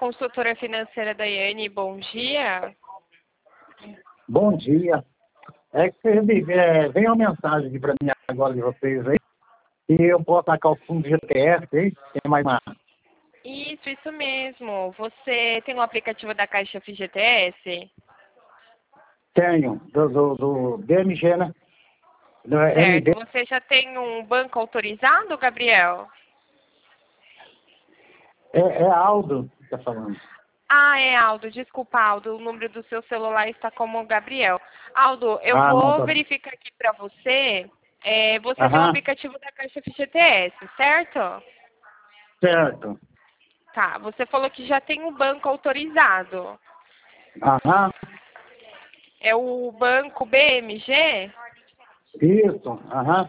consultora financeira Daiane, bom dia. Bom dia. É que veio uma mensagem aqui para mim agora de vocês aí, e eu posso tacar o fundo de GTS aí, tem mais uma. Isso mesmo. Você tem um aplicativo da Caixa FGTS? Tenho, do BMG, né? Do Certo. MD. Você já tem um banco autorizado, Gabriel? É Aldo que está falando. Ah, é Aldo. Desculpa, Aldo. O número do seu celular está como Gabriel. Aldo, eu Não, vou tá. verificar aqui para você. Você tem um Aham, aplicativo da Caixa FGTS, certo? certo. Tá. Você falou que já tem um banco autorizado. Aham, É o banco BMG? isso, aham.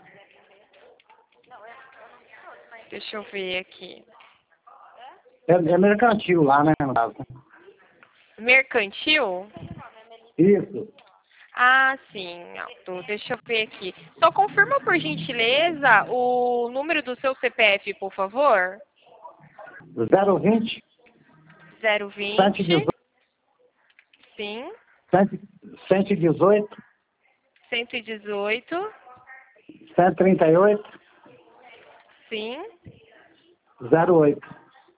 Deixa eu ver aqui. É mercantil lá, né, no caso. Mercantil? Isso, Ah, sim, Aldo. Deixa eu ver aqui. Só confirma, por gentileza, o número do seu CPF, por favor. 020, 020, 118, sim, 118, 118, 138, sim. 08.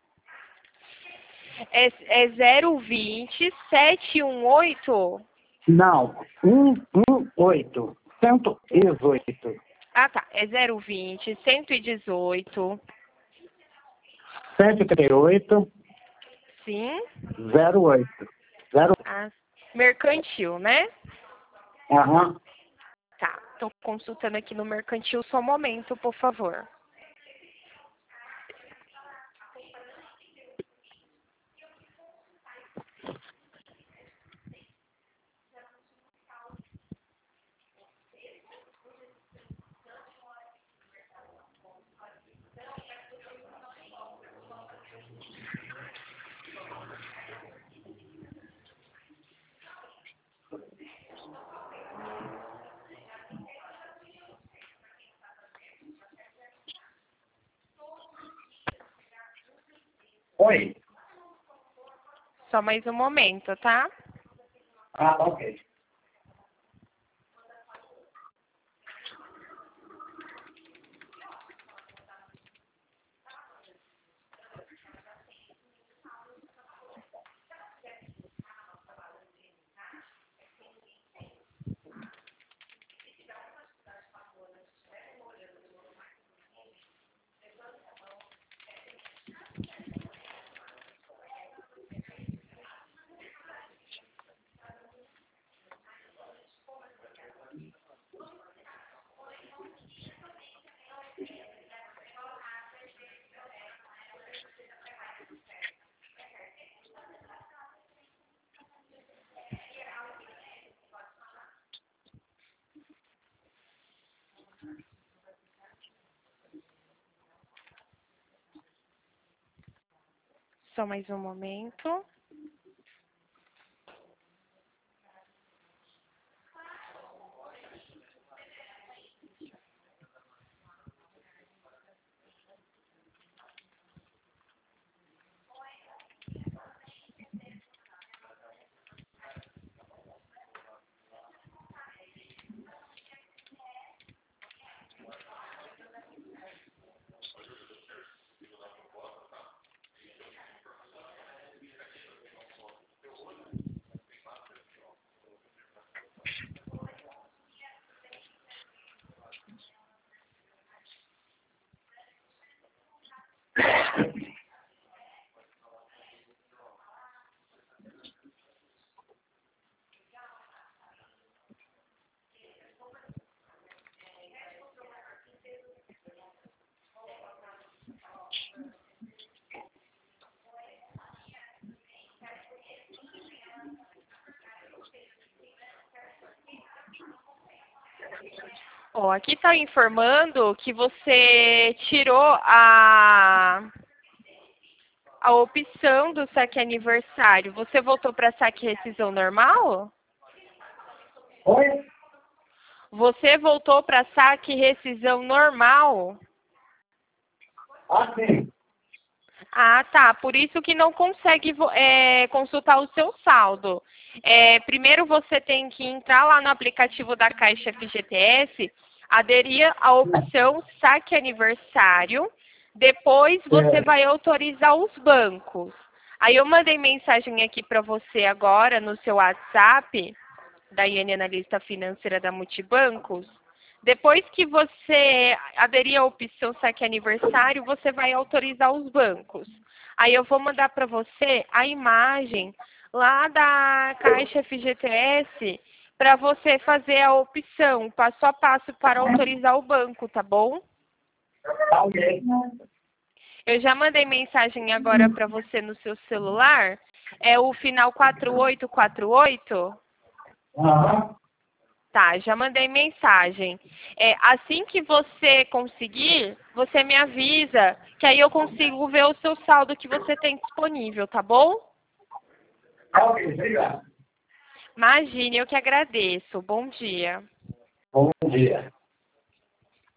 É 020 718. Não, 118, 118, Ah, tá. É 020 118, 138, sim. 08. Zero, Ah, mercantil, né? aham. Tá. Tô consultando aqui no mercantil. Só um momento, por favor. Oi. Só mais um momento, tá? Ah, tá ok. Só mais um momento. Ó, aqui está informando que você tirou a opção do saque aniversário. Você voltou para saque rescisão normal? Oi? Você voltou para saque rescisão normal? Ah, sim. Ah, tá. Por isso que não consegue consultar o seu saldo. Primeiro você tem que entrar lá no aplicativo da Caixa FGTS, aderir à opção Saque Aniversário, depois você vai autorizar os bancos. Aí eu mandei mensagem aqui para você agora no seu WhatsApp, da Iane Analista Financeira da Multibancos. Depois que você aderir à opção Saque Aniversário, você vai autorizar os bancos. Aí eu vou mandar para você a imagem lá da Caixa FGTS para você fazer a opção, passo a passo, para autorizar o banco, tá bom? Ok. Eu já mandei mensagem agora para você no seu celular. É o final 4848? Aham. Tá, já mandei mensagem. Assim que você conseguir, você me avisa, que aí eu consigo ver o seu saldo que você tem disponível, tá bom? Ok, obrigado. Imagine, eu que agradeço. Bom dia. Bom dia.